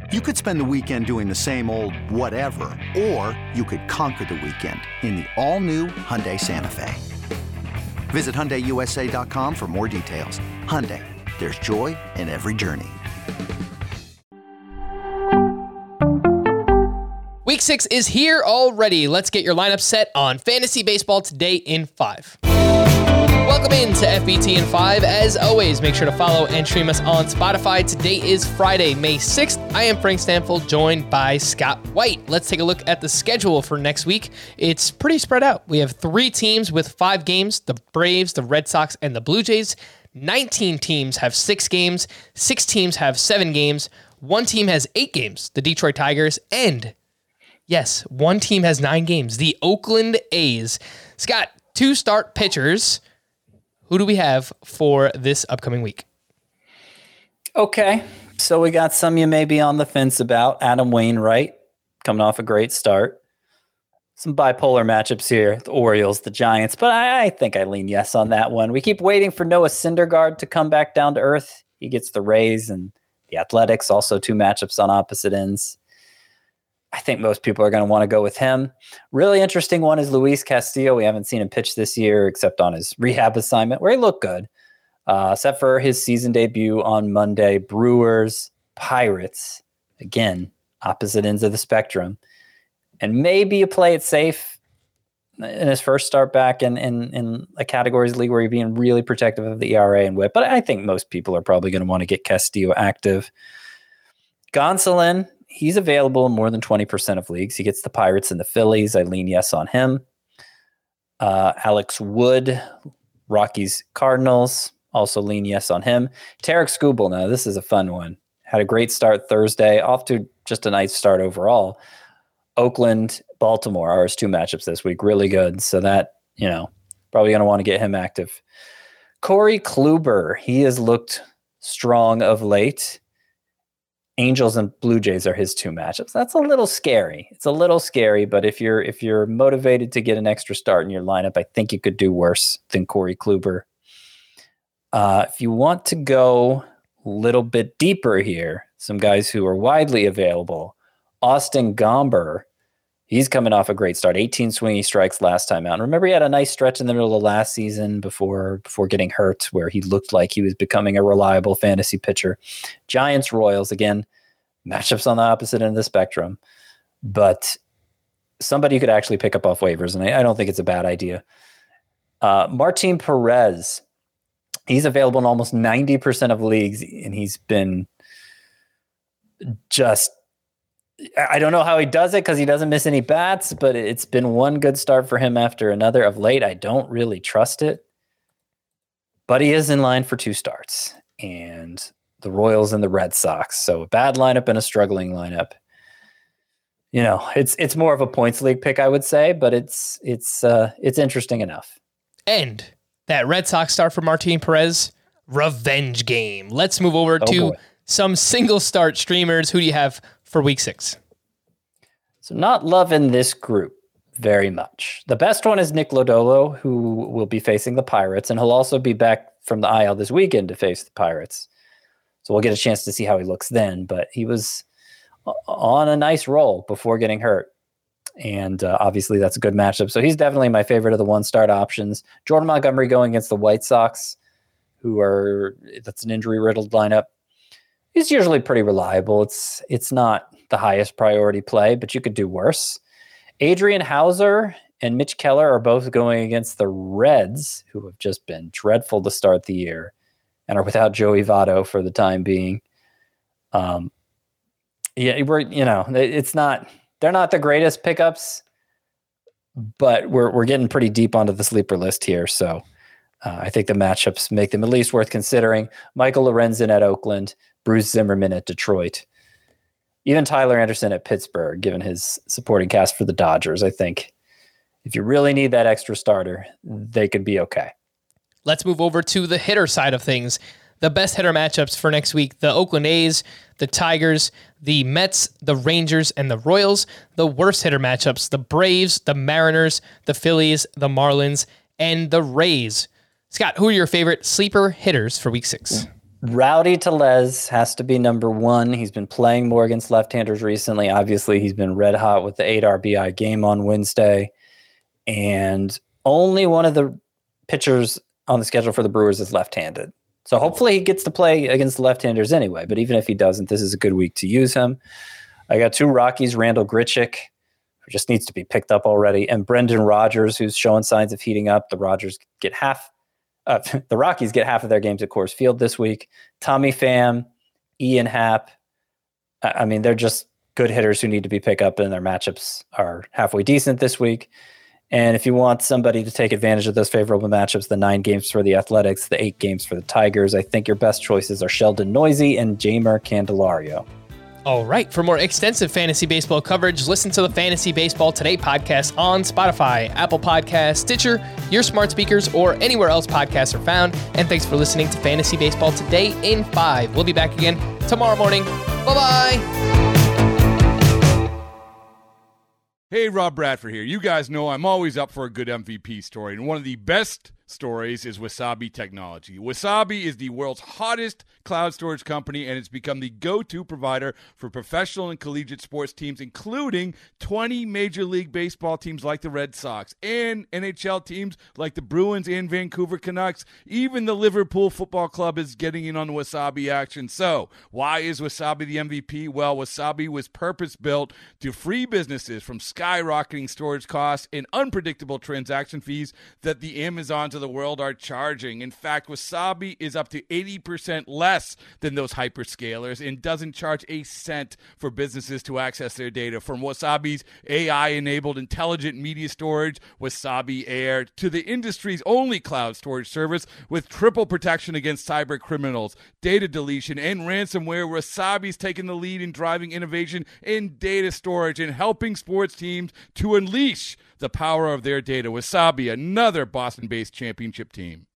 You could spend the weekend doing the same old whatever, or you could conquer the weekend in the all-new Hyundai Santa Fe. Visit HyundaiUSA.com for more details. Hyundai, there's joy in every journey. Week 6 is here already. Let's get your lineup set on Fantasy Baseball today in 5. Welcome into FBT in 5. As always, make sure to follow and stream us on Spotify. Today is Friday, May 6th. I am Frank Stanfield, joined by Scott White. Let's take a look at the schedule for next week. It's pretty spread out. We have 3 teams with 5 games, the Braves, the Red Sox, and the Blue Jays. 19 teams have 6 games. 6 teams have 7 games. 1 team has 8 games, the Detroit Tigers, and yes, 1 team has 9 games, the Oakland A's. Scott, 2 start pitchers. Who do we have for this upcoming week? Okay, so we got some you may be on the fence about. Adam Wainwright, coming off a great start. Some bipolar matchups here, the Orioles, the Giants, but I think I lean yes on that one. We keep waiting for Noah Syndergaard to come back down to earth. He gets the Rays and the Athletics, also 2 matchups on opposite ends. I think most people are going to want to go with him. Really interesting one is Luis Castillo. We haven't seen him pitch this year except on his rehab assignment, where he looked good, except for his season debut on Monday. Brewers, Pirates, again, opposite ends of the spectrum. And maybe you play it safe in his first start back in a categories league where you're being really protective of the ERA and WHIP. But I think most people are probably going to want to get Castillo active. Gonsolin, he's available in more than 20% of leagues. He gets the Pirates and the Phillies. I lean yes on him. Alex Wood, Rockies, Cardinals, also lean yes on him. Tarek Skubal, now this is a fun one. Had a great start Thursday, off to just a nice start overall. Oakland, Baltimore are his 2 matchups this week. Really good. So that, probably going to want to get him active. Corey Kluber, he has looked strong of late. Angels and Blue Jays are his 2 matchups. That's a little scary. It's a little scary, but if you're motivated to get an extra start in your lineup, I think you could do worse than Corey Kluber. If you want to go a little bit deeper here, some guys who are widely available. Austin Gomber, he's coming off a great start. 18 swinging strikes last time out. And remember, he had a nice stretch in the middle of last season before getting hurt, where he looked like he was becoming a reliable fantasy pitcher. Giants, Royals, again, matchups on the opposite end of the spectrum. But somebody you could actually pick up off waivers, and I don't think it's a bad idea. Martin Perez, he's available in almost 90% of leagues, and he's been just... I don't know how he does it because he doesn't miss any bats, but it's been one good start for him after another. Of late, I don't really trust it. But he is in line for 2 starts. And the Royals and the Red Sox. So a bad lineup and a struggling lineup. It's more of a points league pick, I would say, but it's interesting enough. And that Red Sox start for Martin Perez, revenge game. Let's move over to some single start streamers. Who do you have for week 6? So not loving this group very much. The best one is Nick Lodolo, who will be facing the Pirates, and he'll also be back from the IL this weekend to face the Pirates. So we'll get a chance to see how he looks then, but he was on a nice roll before getting hurt. And obviously that's a good matchup. So he's definitely my favorite of the 1-start options. Jordan Montgomery going against the White Sox, that's an injury-riddled lineup. He's usually pretty reliable. It's not the highest priority play, but you could do worse. Adrian Hauser and Mitch Keller are both going against the Reds, who have just been dreadful to start the year and are without Joey Votto for the time being. They're not the greatest pickups, but we're getting pretty deep onto the sleeper list here. So I think the matchups make them at least worth considering. Michael Lorenzen at Oakland, Bruce Zimmerman at Detroit, even Tyler Anderson at Pittsburgh, given his supporting cast for the Dodgers. I think if you really need that extra starter, they could be okay. Let's move over to the hitter side of things. The best hitter matchups for next week: the Oakland A's, the Tigers, the Mets, the Rangers, and the Royals. The worst hitter matchups: the Braves, the Mariners, the Phillies, the Marlins, and the Rays. Scott, who are your favorite sleeper hitters for week 6? Rowdy Tellez has to be number one. He's been playing more against left-handers recently. Obviously, he's been red hot with the 8 RBI game on Wednesday. And only one of the pitchers on the schedule for the Brewers is left-handed. So hopefully he gets to play against the left-handers anyway. But even if he doesn't, this is a good week to use him. I got 2 Rockies, Randall Grichuk, who just needs to be picked up already, and Brendan Rodgers, who's showing signs of heating up. The Rockies get half of their games at Coors Field this week. Tommy Pham, Ian Happ. I mean, they're just good hitters who need to be picked up, and their matchups are halfway decent this week. And if you want somebody to take advantage of those favorable matchups, the 9 games for the Athletics, the 8 games for the Tigers, I think your best choices are Sheldon Noisy and Jeimer Candelario. All right. For more extensive fantasy baseball coverage, listen to the Fantasy Baseball Today podcast on Spotify, Apple Podcasts, Stitcher, your smart speakers, or anywhere else podcasts are found. And thanks for listening to Fantasy Baseball Today in 5. We'll be back again tomorrow morning. Bye-bye. Hey, Rob Bradford here. You guys know I'm always up for a good MVP story, and one of the best stories is Wasabi Technology. Wasabi is the world's hottest cloud storage company, and it's become the go-to provider for professional and collegiate sports teams, including 20 Major League Baseball teams like the Red Sox and NHL teams like the Bruins and Vancouver Canucks. Even the Liverpool Football Club is getting in on the Wasabi action. So, why is Wasabi the MVP? Well, Wasabi was purpose-built to free businesses from skyrocketing storage costs and unpredictable transaction fees that the Amazons of the world are charging. In fact, Wasabi is up to 80% less than those hyperscalers and doesn't charge a cent for businesses to access their data. From Wasabi's AI-enabled intelligent media storage, Wasabi Air, to the industry's only cloud storage service with triple protection against cyber criminals, data deletion, and ransomware, Wasabi's taken the lead in driving innovation in data storage and helping sports teams to unleash the power of their data. Wasabi, another Boston-based championship team.